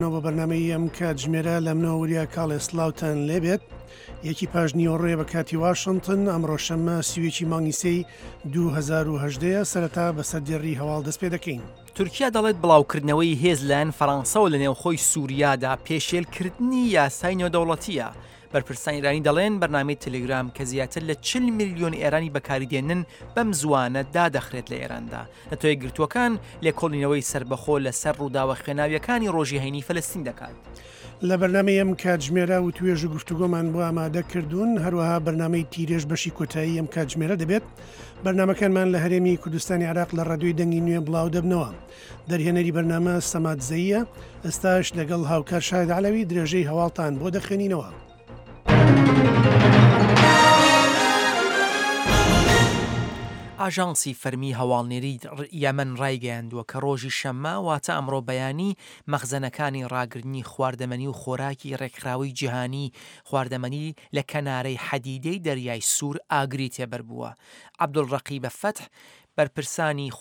بە بەرنامەی ئەم کاتژمێرە لە منەوەوریا کاڵێسلااوتان لێبێت یەکی پاژنیۆڕێ بە کاتی واشنگتن ئەمڕۆ شەممە سیوێکی مانگی سەی 2010 سەرەتا بە سەردێڕی هەواڵ دەست پێ دەکەین. تورکیا دەڵێت بڵاوکردنەوەی هێز لایەن فەڕەنسا و لە نێوخۆی سووریادا پێشێلکردنی یاسای نێودەوڵەتیە. بەرپرسان ئێرانی دەڵێن بەرنامەی تەلەگرام کە زیاتر لە 40 میلیۆن ئێرانی بەکاریدێنن بەم زوانە دادەخرێت لە ئێراندا. نەتۆیە گرتووەکان لێکۆڵینەوەی سربەخۆ لەسەر ڕووداوە خوێناویەکانی ڕۆژی هەینی فەلەستین دەکات. لە بەرنامەی ئەم کاتژمێرە و توێژ و گفتوگۆمان بۆ ئامادە کردوون، هەروەها بەرنامەی تیرێژ بەشی کۆتایی ئەم کاتژمێرە دەبێت. بەرنامەکانمان لە هەرێمی کوردستانی عراق لە ڕادیۆی دەنگی نوێ بڵاو دەبنەوە. دەرهێنەری بەرنامە سەماد زەیە، ئێستاش لەگەڵ هاوکار شاهد عەلەوی درێژەی هەواڵتان بۆ دەخوێنینەوە. ئاژانسی فەرمی هەواڵنێری یەمەن ڕایگەیاندووە کە ڕۆژی شەممە واتە ئەمڕۆ بەیانی مەخزەنەکانی ڕاگرنی خواردەمەنی و خۆراکی ڕێکخراوی جیهانی خواردەمەنی لە کەنارەی حەدیدەی دەریای سوور ئاگری تێبەر بووە. عەبدولڕەقیب فەتح بەرپرسانی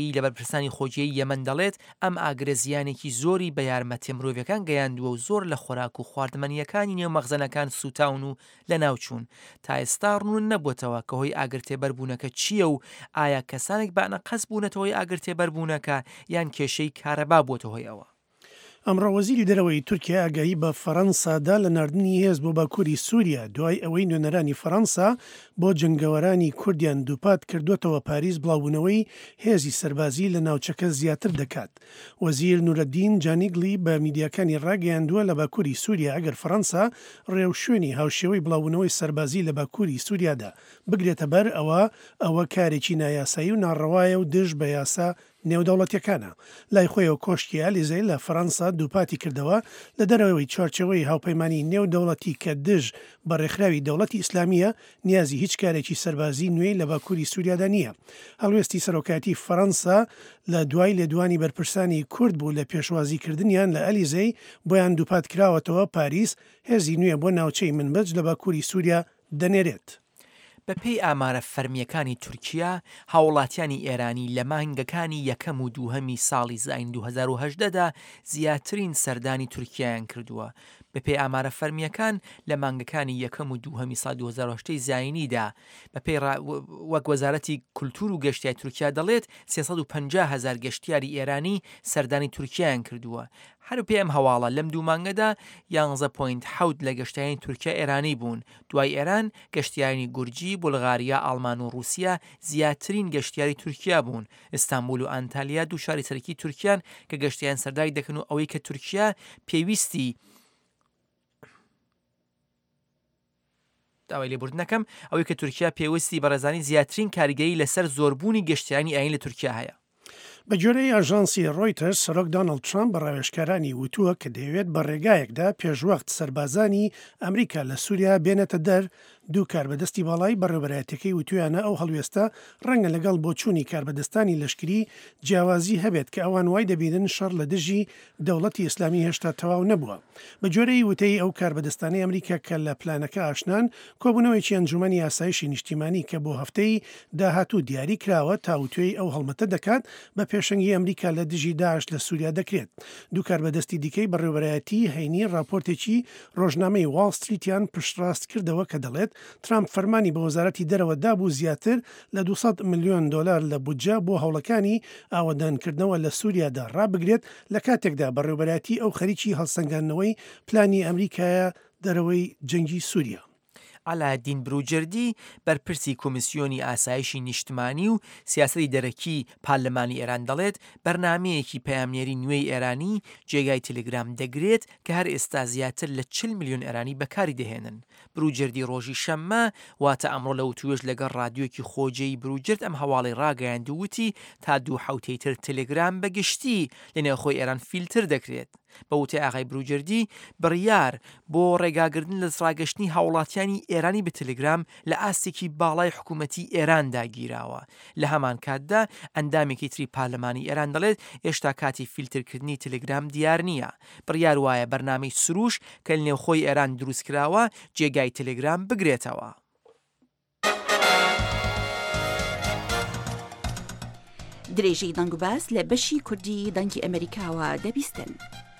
خۆجیەی یەمەن دەڵێت ئەم ئاگرە زیانێکی زۆری بە یارمەتیە مرۆڤیەکان گەیاندووە و زۆر لە خۆراک و خواردەمەنیەکانی نێو مەخزەنەکان سوتاون و لە ناوچوون. تا ئێستا ڕوون نەبووتەوە کە هۆی ئاگرتێبەربوونەکە چییە و ئایا کەسانێک بانەقەس بوونەتە هۆی ئاگرتێبەربوونەکە یان کێشەی کارەبا بووەتە هۆی ئەوە. ئەمڕۆ وەزیری دەرەوەی تورکیا ئاگایی بە فەڕەنسادا لە ناردنی هێز بۆ باکووری سووریا دوای ئەوەی نوێنەرانی فەڕەنسا بۆ جنگەوەرانی کوردیان دووپات کردوێتەوە پاریس بڵاوبوونەوەی هێزی سەربازی لە ناوچەکە زیاتر دەکات. وەزیر نورەدین جانیگلی بە میدیاکانی ڕاگەیاندووە لە باکووری سووریا ئەگەر فەڕەنسا ڕێوشوێنی هاوشێوەی بڵاوبوونەوەی سەربازی لە باکووری سووریادا بگرێتە بەر ئەوە کارێکی نایاسایی و ناڕەوایە و دژ بە یاسا نێودەوڵەتیەکانە. لای خۆیەوە کۆشتی ئالیزەی لە فەڕەنسا دووپاتی کردەوە لە دەرەوەی چارچەوەی هاوپەیمانی نێودەوڵەتی کە دژ بە ڕێکخراوی دەوڵەتی ئیسلامیە نیازی هیچ کارێکی سەربازی نوێی لە باکووری سووریادا نییە. هەڵوێستی سەرۆکاتی فەڕەنسا لە دوای لێدوانی بەرپرسانی کورد بوو لە پێشوازیکردنیان لە ئەلیزەی بۆیان دووپات کراوەتەوە پاریس هێزی نوێ بۆ ناوچەی منبەج لە باکووری سووریا دەنێرێت. بەپێی ئامارە فەرمیەکانی تورکیا، هاوڵاتیانی ئێرانی لە مانگەکانی یەکەم و دووهەمی ساڵی زاین 2010دا زیاترین سەردانی تورکیایان کردووە. بەپێی ئامارە فەرمیەکان لە مانگەکانی یەکەم و دووهەمی ساڵ 2010 زاینیدا بەپێی وەک وەزارەتی کولتور و گەشتیاری تورکیا دەڵێت 350,000 گەشتیاری ئێرانی سەردانی تورکیایان کردووە. هەروپێی ئەم هەواڵە لەم دوو مانگەدا 11.7 لە گەشتیارانی تورکیا ئێرانی بوون. دوای ئێران گەشتیارانی گورجی، بولغاریا، ئەڵمان و رووسیا زیاترین گەشتیاری تورکیا بوون. ئیستانبول و ئانتالیا دوو شاری سەرەکی تورکیان کە گەشتیان سەرداری دەکەن و ئەوەی کە تورکیا پێویستی ئەوەی لێبوردنەکەم ئەوەی کە تورکیا پێویستی بەڕێزانی زیاترین کاریگەری لەسەر زۆربوونی گەشتیارانی ئاین لە تورکیا هەیە. بە جۆرەی ئاژانسی ڕۆیتەرز سەرۆک دۆناڵد ترامپ بە ڕاوێژکارانی وتووە کە دەیەوێت بە ڕێگایەکدا پێشوەخت سەربازانی ئەمریکا لە سووریا بێنێتە دەر. دوو کاربەدەستی باڵای بەڕێوەبەرایەتەکەی وتویانە ئەو هەڵوێستە ڕەنگە لەگەڵ بۆچوونی کاربەدەستانی لەشکری جیاوازی هەبێت کە ئەوان وای دەبینن شەڕ لە دژی دەوڵەتی ئیسلامی هێشتا تەواو نەبووە. بە جۆرەی وتەی ئەو کاربەدەستانەی ئەمریکا کە لە پلانەکە ئاشنان، کۆبوونەوەیکی ئەنجومەنی یاسایشی نیشتیمانی کە بۆ هەفتەی داهاتوو دیاری کراوە تاوتوێی ئەو هەڵمەتە دەکات بە پێشەنگی ئەمریکا لە دژی داعش لە سووریا دەکرێت. دوو کاربەدەستی دیکەی بەڕێوەبەرایەتی هەینی راپۆرتێکی ڕۆژنامەی واڵ ستریتیان پشتڕاست کردەوە کە دەڵێت ترامپ فەرمانی بە وەزارەتی دەرەوە دابوو زیاتر لە 200 میلیۆن دلار لە بودجە بۆ هەوڵەکانی ئاوەدانکردنەوە لە سووریادا ڕابگرێت لە کاتێکدا بەڕێوەبەرایەتی ئەو خەریکی هەڵسەنگاندنەوەی پلانی ئەمریکایە دەرەوەی جەنگی سووریا. ئالادین بروجردی بەرپرسی کۆمیسیۆنی ئاسایشی نیشتمانی و سیاسەتی دەرەکی پارلەمانی ئێران دەڵێت بەرنامەیەکی پەیامنێری نوێی ئێرانی جێگای تەلەگرام دەگرێت کە هەر ئێستا زیاتر لە 40 میلیۆن ئێرانی بەکاری دەهێنن. بروجردی ڕۆژی شەممە واتە ئەمڕۆ لە وتوێژ لەگەڵ ڕادیۆکی خۆجەی بروجرد ئەم هەواڵی ڕاگەیاندووتی تا دوو حوتەی تر تەلەگرام بەگشتی لە نێوخۆی ئێران فیلتر دەکرێت. بە وتەی ئاغای بروجردی بڕیار بۆ ڕێگاگرتن لە ڕاگەشتنی هاوڵاتیانی ئێرانی بە تەلەگرام لە ئاستێکی باڵای حکوومەتی ئێراندا گیراوە. لە هەمان کاتدا ئەندامێکی تری پارلەمانی ئێران دەڵێت هێشتا کاتی فیلترکردنی تەلەگرام دیار نییە. بڕیار وایە بەرنامەی سروش کە لە نێوخۆی ئێران دروستکراوە جێگای تەلەگرام بگرێتەوە. درێژەی دەنگ و باس لە بەشی کوردی دەنگی ئەمریکاوە دەبیستن.